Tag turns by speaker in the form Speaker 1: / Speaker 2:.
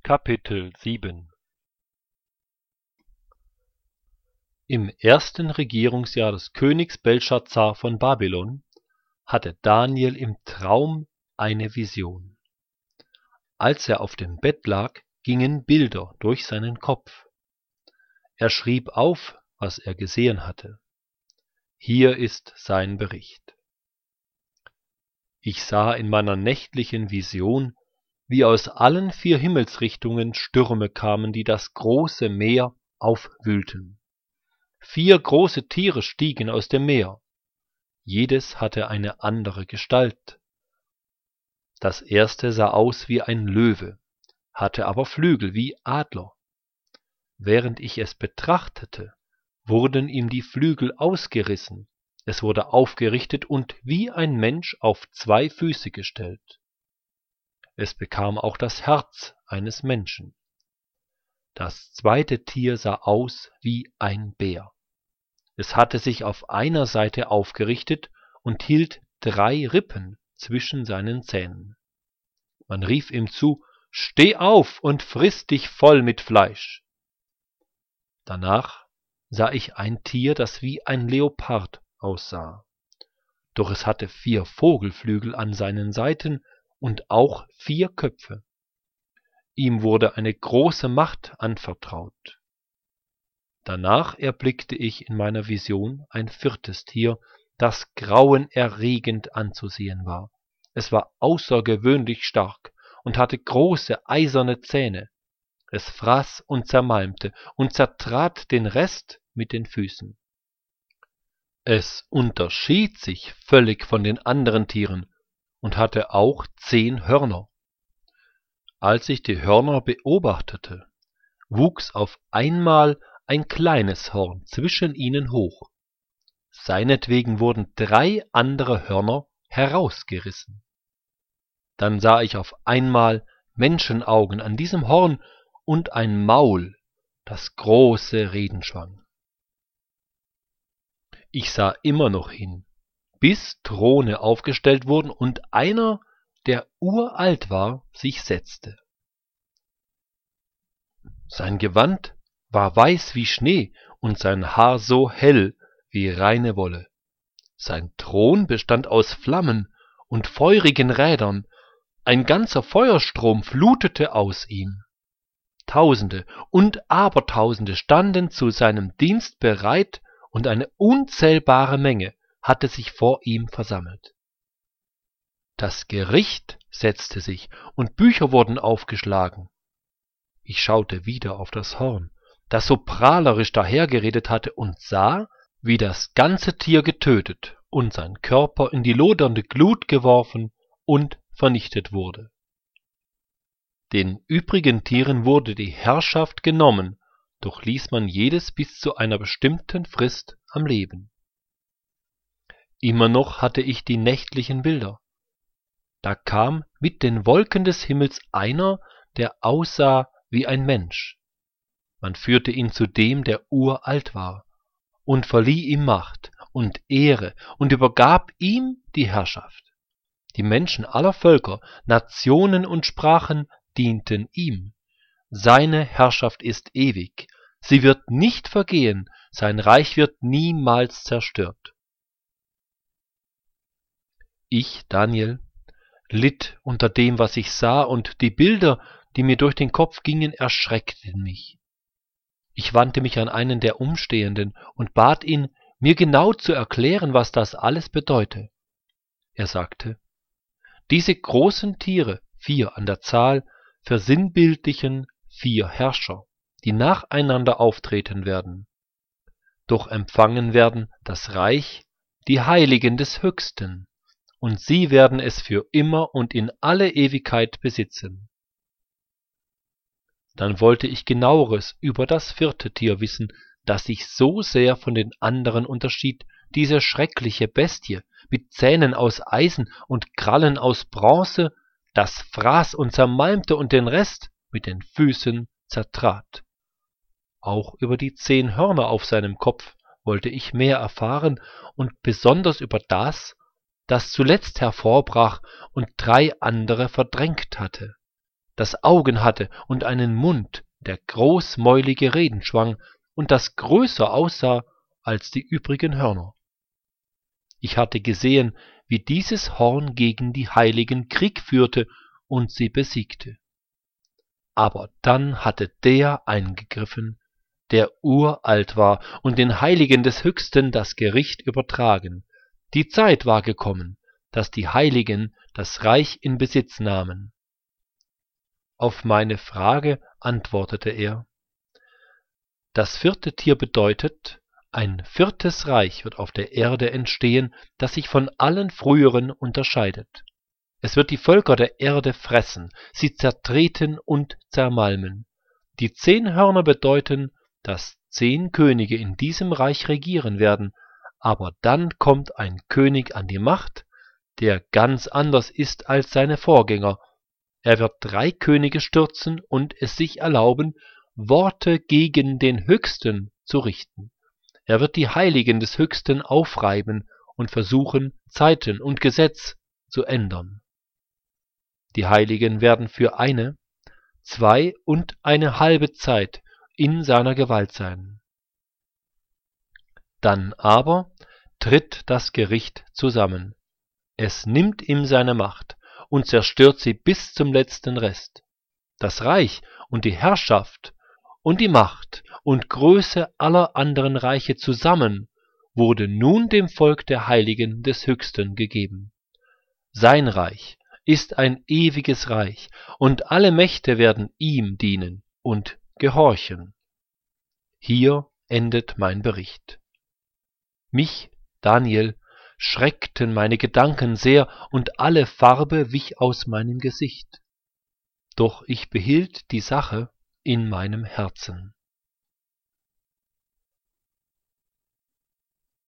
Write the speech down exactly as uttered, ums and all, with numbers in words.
Speaker 1: Kapitel sieben Im ersten Regierungsjahr des Königs Belschazzar von Babylon hatte Daniel im Traum eine Vision. Als er auf dem Bett lag, gingen Bilder durch seinen Kopf. Er schrieb auf, was er gesehen hatte. Hier ist sein Bericht. Ich sah in meiner nächtlichen Vision, wie aus allen vier Himmelsrichtungen Stürme kamen, die das große Meer aufwühlten. Vier große Tiere stiegen aus dem Meer. Jedes hatte eine andere Gestalt. Das erste sah aus wie ein Löwe, hatte aber Flügel wie Adler. Während ich es betrachtete, wurden ihm die Flügel ausgerissen. Es wurde aufgerichtet und wie ein Mensch auf zwei Füße gestellt. Es bekam auch das Herz eines Menschen. Das zweite Tier sah aus wie ein Bär. Es hatte sich auf einer Seite aufgerichtet und hielt drei Rippen zwischen seinen Zähnen. Man rief ihm zu: »Steh auf und friss dich voll mit Fleisch!« Danach sah ich ein Tier, das wie ein Leopard aussah. Doch es hatte vier Vogelflügel an seinen Seiten und auch vier Köpfe. Ihm wurde eine große Macht anvertraut. Danach erblickte ich in meiner Vision ein viertes Tier, das grauenerregend anzusehen war. Es war außergewöhnlich stark und hatte große eiserne Zähne. Es fraß und zermalmte und zertrat den Rest mit den Füßen. Es unterschied sich völlig von den anderen Tieren und hatte auch zehn Hörner. Als ich die Hörner beobachtete, wuchs auf einmal ein kleines Horn zwischen ihnen hoch. Seinetwegen wurden drei andere Hörner herausgerissen. Dann sah ich auf einmal Menschenaugen an diesem Horn und ein Maul, das große Reden schwang. Ich sah immer noch hin, bis Throne aufgestellt wurden und einer, der uralt war, sich setzte. Sein Gewand war weiß wie Schnee und sein Haar so hell wie reine Wolle. Sein Thron bestand aus Flammen und feurigen Rädern, ein ganzer Feuerstrom flutete aus ihm. Tausende und Abertausende standen zu seinem Dienst bereit und eine unzählbare Menge hatte sich vor ihm versammelt. Das Gericht setzte sich und Bücher wurden aufgeschlagen. Ich schaute wieder auf das Horn, das so prahlerisch dahergeredet hatte, und sah, wie das ganze Tier getötet und sein Körper in die lodernde Glut geworfen und vernichtet wurde. Den übrigen Tieren wurde die Herrschaft genommen, doch ließ man jedes bis zu einer bestimmten Frist am Leben. Immer noch hatte ich die nächtlichen Bilder. Da kam mit den Wolken des Himmels einer, der aussah wie ein Mensch. Man führte ihn zu dem, der uralt war, und verlieh ihm Macht und Ehre und übergab ihm die Herrschaft. Die Menschen aller Völker, Nationen und Sprachen dienten ihm. Seine Herrschaft ist ewig, sie wird nicht vergehen, sein Reich wird niemals zerstört. Ich, Daniel, litt unter dem, was ich sah, und die Bilder, die mir durch den Kopf gingen, erschreckten mich. Ich wandte mich an einen der Umstehenden und bat ihn, mir genau zu erklären, was das alles bedeute. Er sagte: Diese großen Tiere, vier an der Zahl, versinnbildlichen vier Herrscher, die nacheinander auftreten werden. Doch empfangen werden das Reich die Heiligen des Höchsten, und sie werden es für immer und in alle Ewigkeit besitzen. Dann wollte ich Genaueres über das vierte Tier wissen, das sich so sehr von den anderen unterschied, diese schreckliche Bestie mit Zähnen aus Eisen und Krallen aus Bronze, das fraß und zermalmte und den Rest mit den Füßen zertrat. Auch über die zehn Hörner auf seinem Kopf wollte ich mehr erfahren und besonders über das, das zuletzt hervorbrach und drei andere verdrängt hatte, das Augen hatte und einen Mund, der großmäulige Reden schwang und das größer aussah als die übrigen Hörner. Ich hatte gesehen, wie dieses Horn gegen die Heiligen Krieg führte und sie besiegte. Aber dann hatte der eingegriffen, der uralt war und den Heiligen des Höchsten das Gericht übertragen. Die Zeit war gekommen, dass die Heiligen das Reich in Besitz nahmen. Auf meine Frage antwortete er: Das vierte Tier bedeutet, ein viertes Reich wird auf der Erde entstehen, das sich von allen früheren unterscheidet. Es wird die Völker der Erde fressen, sie zertreten und zermalmen. Die zehn Hörner bedeuten, dass zehn Könige in diesem Reich regieren werden, aber dann kommt ein König an die Macht, der ganz anders ist als seine Vorgänger. Er wird drei Könige stürzen und es sich erlauben, Worte gegen den Höchsten zu richten. Er wird die Heiligen des Höchsten aufreiben und versuchen, Zeiten und Gesetz zu ändern. Die Heiligen werden für eine, zwei und eine halbe Zeit in seiner Gewalt sein. Dann aber tritt das Gericht zusammen. Es nimmt ihm seine Macht und zerstört sie bis zum letzten Rest. Das Reich und die Herrschaft und die Macht und Größe aller anderen Reiche zusammen wurde nun dem Volk der Heiligen des Höchsten gegeben. Sein Reich ist ein ewiges Reich, und alle Mächte werden ihm dienen und gehorchen. Hier endet mein Bericht. Mich, Daniel, schreckten meine Gedanken sehr, und alle Farbe wich aus meinem Gesicht. Doch ich behielt die Sache in meinem Herzen.